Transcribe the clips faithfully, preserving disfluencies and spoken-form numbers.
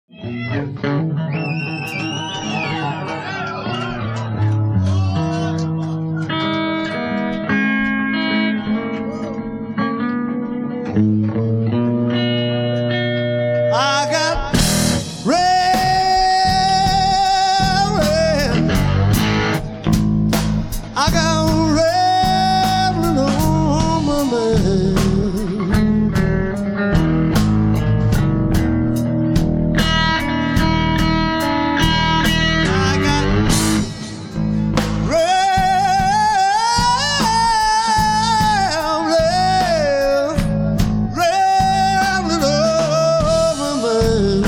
I got red, red. I got red on my leg. I got red, red, red on my leg.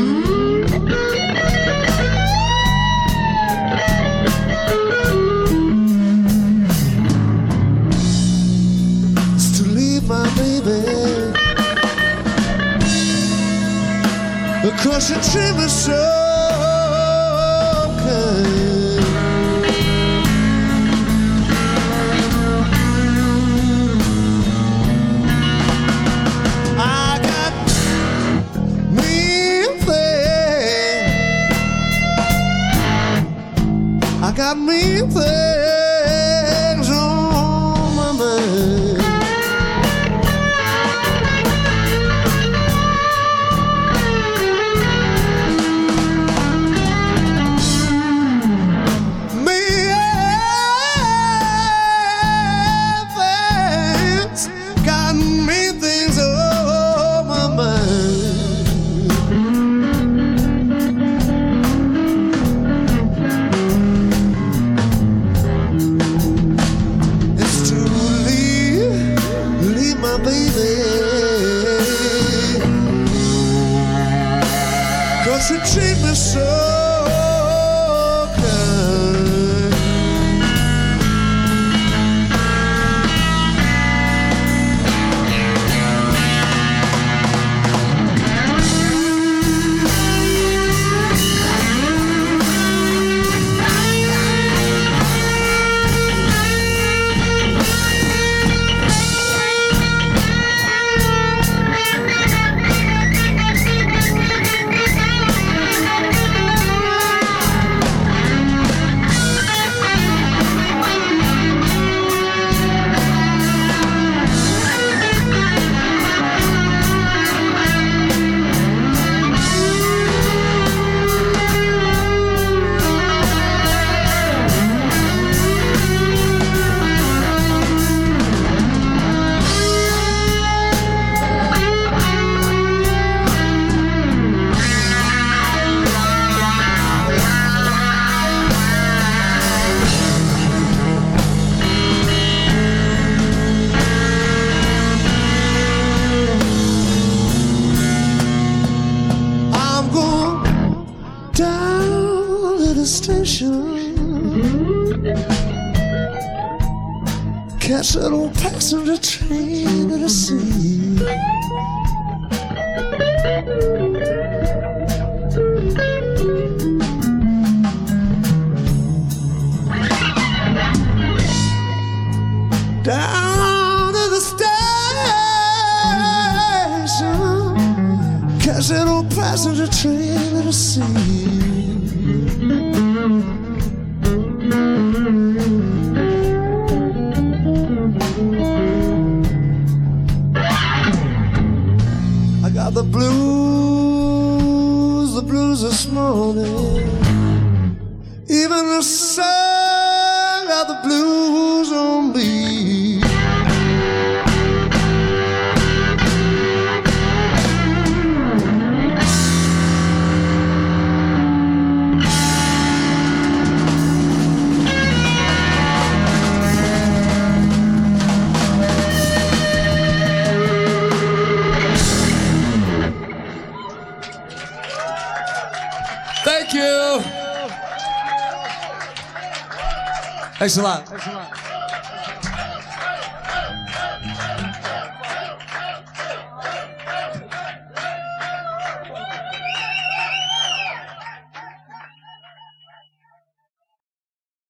To leave my baby, because she treat me so kind. I got me a thing. I got me things on my mind. Me things got me things on my mind. It's to leave, leave my baby, 'cause she treat me so kind. I'm going down to the station, catch that old passenger train to the sea. Down to the station, catch that old passenger train to the sea. I got the blues, the blues this morning. Even the sun got the blues on me. Thank you. Thanks a lot. Thanks a lot.